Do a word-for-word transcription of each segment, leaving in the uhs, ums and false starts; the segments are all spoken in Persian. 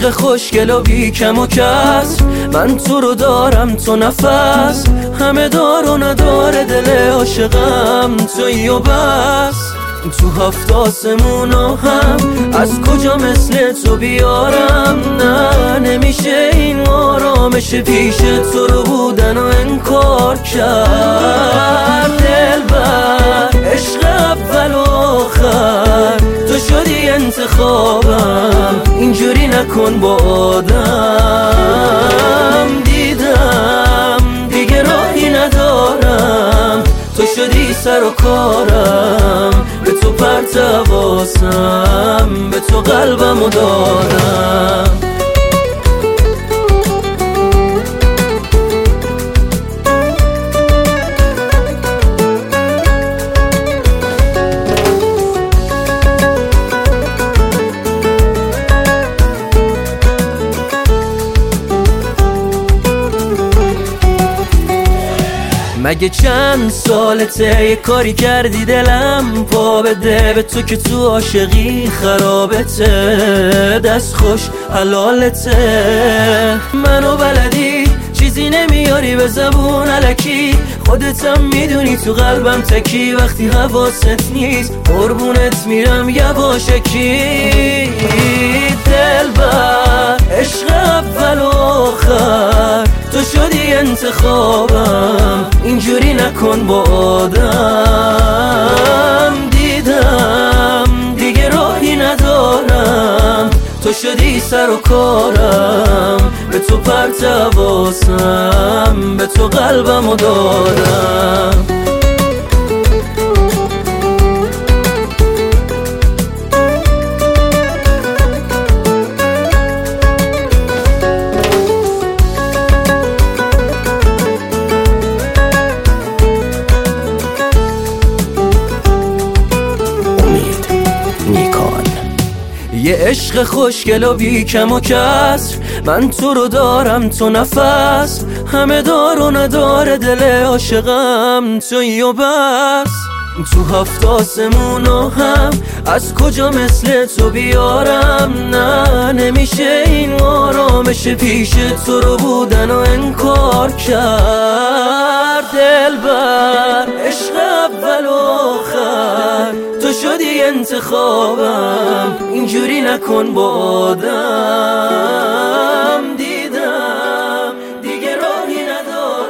عشق خوشگل و بی کم و کس، من تو رو دارم تو نفس، همه دار و نداره دل عاشقم تویی و بس. تو هفت آسمونو هم از کجا مثل تو بیارم، نه نمیشه این آرامش پیش تو رو بودن و انکار کرد. دلبر عشق اول و آخر تو شدی انتخابم، اینجوری نکن با آدم. دیدم دیگه راهی ندارم، تو شدی سر و کارم، به تو پرت حواسم، به تو قلبمو دادم. مگه چند سالته یه کاری کردی دلم پا بده به تو که تو عاشقی خرابته، دست خوش حلالته. منو بلدی چیزی نمیاری به زبون الکی، خودتم میدونی تو قلبم تکی، وقتی حواست نیست قربونت میرم یواشکی. دلبر عشق اول و آخر تو شدی انتخابم، اینجوری نکن با آدم. دیدم دیگه راهی ندارم، تو شدی سر و کارم، به تو پرت حواسم، به تو قلبمو دادم. یه عشق خوشگل و بی کم و کسر، من تو رو دارم تو نفس، همه دار و نداره دل عاشقم تویی و بس. تو هفت آسمونو هم از کجا مثل تو بیارم، نه نمیشه این آرامش پیش تو رو بودن و انکار کرد. دلبر عشق اول و آخر تو شدی انتخابم، اینجوری نکن با آدم. دیدم دیگه راهی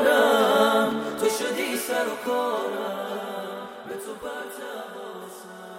ندارم، تو شدی سر و کارم، به تو پرت حواسم.